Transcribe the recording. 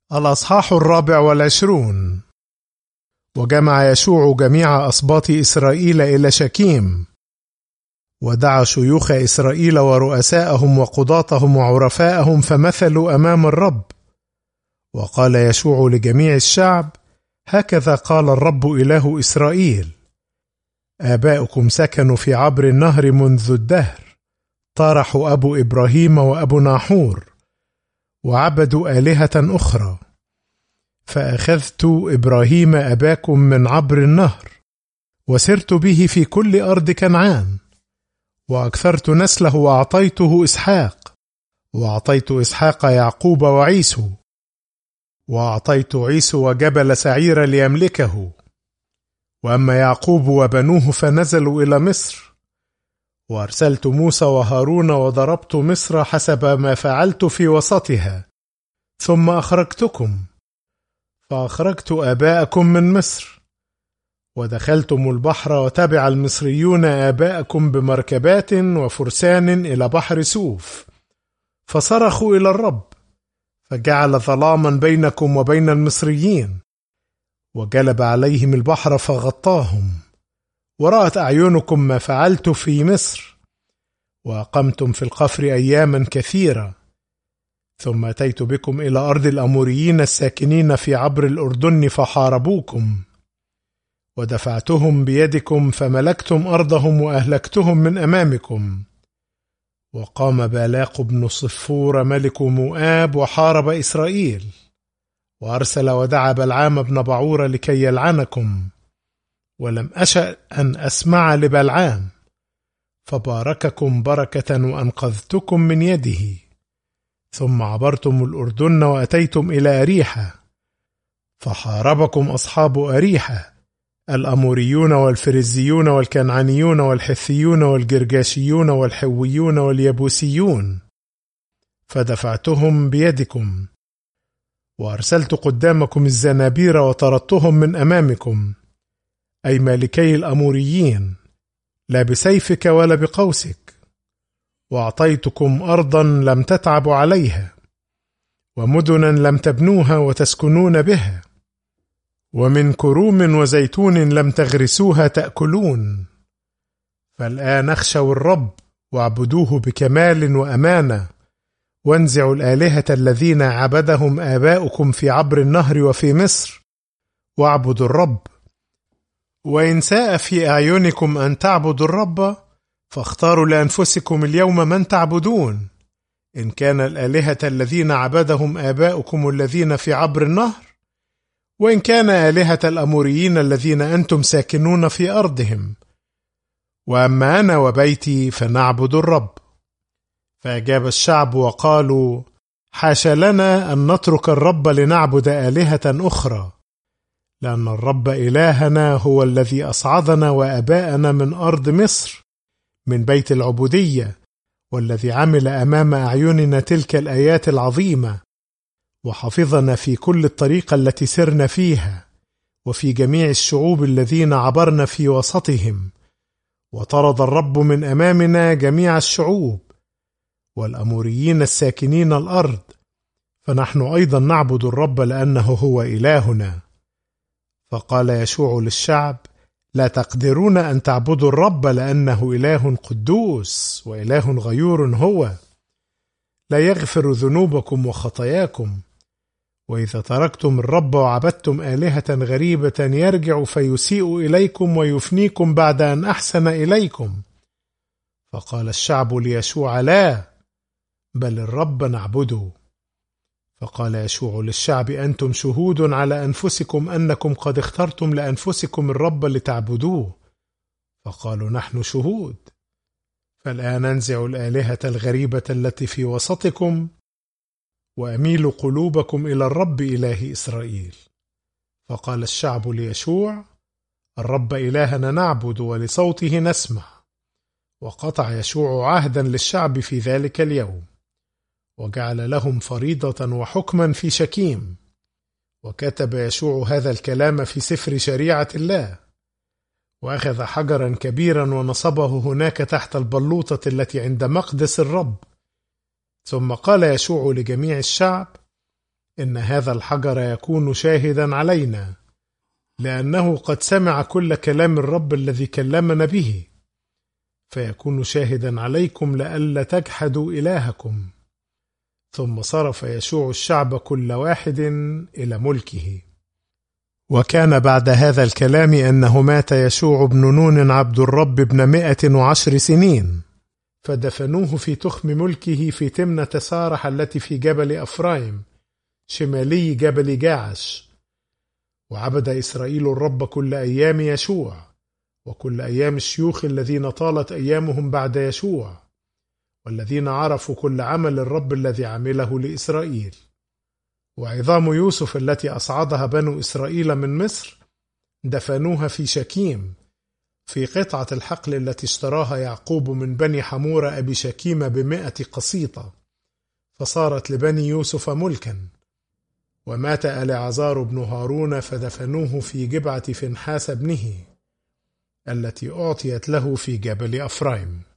الأصحاح 24. وجمع يشوع جميع أسباط إسرائيل إلى شكيم، ودعا شيوخ إسرائيل ورؤساءهم وقضاتهم وعرفاءهم فمثلوا أمام الرب. وقال يشوع لجميع الشعب: هكذا قال الرب إله إسرائيل: آباؤكم سكنوا في عبر النهر منذ الدهر، طرحوا أبو إبراهيم وأبو ناحور وعبدوا آلهة أخرى، فأخذت إبراهيم أباكم من عبر النهر وسرت به في كل أرض كنعان، وأكثرت نسله وأعطيته إسحاق، وأعطيت إسحاق يعقوب وعيسو، وأعطيت عيسو وجبل سعير ليملكه. وأما يعقوب وبنوه فنزلوا إلى مصر، وأرسلت موسى وهارون وضربت مصر حسب ما فعلت في وسطها، ثم أخرجتكم، فأخرجت آباءكم من مصر، ودخلتم البحر وتبع المصريون آباءكم بمركبات وفرسان إلى بحر سوف، فصرخوا إلى الرب، فجعل ظلاما بينكم وبين المصريين، وجلب عليهم البحر فغطاهم، ورأت أعينكم ما فعلت في مصر، وأقمتم في القفر أياما كثيرة. ثم أتيت بكم إلى أرض الأموريين الساكنين في عبر الأردن فحاربوكم، ودفعتهم بيدكم فملكتم أرضهم وأهلكتهم من أمامكم. وقام بالاق بن صفور ملك مؤاب وحارب إسرائيل، وأرسل ودعا بلعام بن بعور لكي يلعنكم، ولم أشأ أن أسمع لبلعام، فبارككم بركة وأنقذتكم من يده. ثم عبرتم الأردن وأتيتم إلى أريحة، فحاربكم أصحاب أريحة الأموريون والفريزيون والكنعانيون والحثيون والجرجاشيون والحويون واليبوسيون، فدفعتهم بيدكم. وأرسلت قدامكم الزنابير وطردتهم من أمامكم، أي مالكي الأموريين، لا بسيفك ولا بقوسك. وأعطيتكم أرضا لم تتعبوا عليها، ومدنا لم تبنوها وتسكنون بها، ومن كروم وزيتون لم تغرسوها تأكلون. فالآن اخشوا الرب واعبدوه بكمال وأمانة، وانزعوا الآلهة الذين عبدهم آباؤكم في عبر النهر وفي مصر، واعبدوا الرب. وإن ساء في أعينكم أن تعبدوا الرب، فاختاروا لأنفسكم اليوم من تعبدون، إن كان الآلهة الذين عبدهم آباؤكم الذين في عبر النهر، وإن كان آلهة الأموريين الذين أنتم ساكنون في أرضهم. وأما أنا وبيتي فنعبد الرب. فأجاب الشعب وقالوا: حاش لنا أن نترك الرب لنعبد آلهة أخرى، لأن الرب إلهنا هو الذي أصعدنا وآباءنا من أرض مصر، من بيت العبودية، والذي عمل أمام أعيننا تلك الآيات العظيمة، وحفظنا في كل الطريق التي سرنا فيها، وفي جميع الشعوب الذين عبرنا في وسطهم. وطرد الرب من أمامنا جميع الشعوب والأموريين الساكنين الأرض، فنحن أيضا نعبد الرب لأنه هو إلهنا. فقال يشوع للشعب: لا تقدرون أن تعبدوا الرب، لأنه إله قدوس وإله غيور هو، لا يغفر ذنوبكم وخطاياكم. وإذا تركتم الرب وعبدتم آلهة غريبة يرجع فيسيء إليكم ويفنيكم بعد أن أحسن إليكم. فقال الشعب ليشوع: لا، بل الرب نعبده. فقال يشوع للشعب: أنتم شهود على أنفسكم أنكم قد اخترتم لأنفسكم الرب لتعبدوه. فقالوا: نحن شهود. فالآن انزعوا الآلهة الغريبة التي في وسطكم، وأميلوا قلوبكم إلى الرب إله إسرائيل. فقال الشعب ليشوع: الرب إلهنا نعبد ولصوته نسمع. وقطع يشوع عهدا للشعب في ذلك اليوم، وجعل لهم فريضة وحكما في شكيم. وكتب يشوع هذا الكلام في سفر شريعة الله، وأخذ حجرا كبيرا ونصبه هناك تحت البلوطة التي عند مقدس الرب. ثم قال يشوع لجميع الشعب: إن هذا الحجر يكون شاهدا علينا، لأنه قد سمع كل كلام الرب الذي كلمنا به، فيكون شاهدا عليكم لئلا تجحدوا إلهكم. ثم صرف يشوع الشعب كل واحد إلى ملكه. وكان بعد هذا الكلام أنه مات يشوع بن نون عبد الرب ابن 110 سنين، فدفنوه في تخم ملكه في تمنة سارح التي في جبل أفرايم شمالي جبل جاعش. وعبد إسرائيل الرب كل أيام يشوع وكل أيام الشيوخ الذين طالت أيامهم بعد يشوع، والذين عرفوا كل عمل الرب الذي عمله لإسرائيل. وعظام يوسف التي أصعدها بنو إسرائيل من مصر دفنوها في شكيم في قطعة الحقل التي اشتراها يعقوب من بني حمورة أبي شكيم ب100 قسيطة، فصارت لبني يوسف ملكا. ومات ألعازار بن هارون فدفنوه في جبعة فنحاس ابنه التي أعطيت له في جبل أفرايم.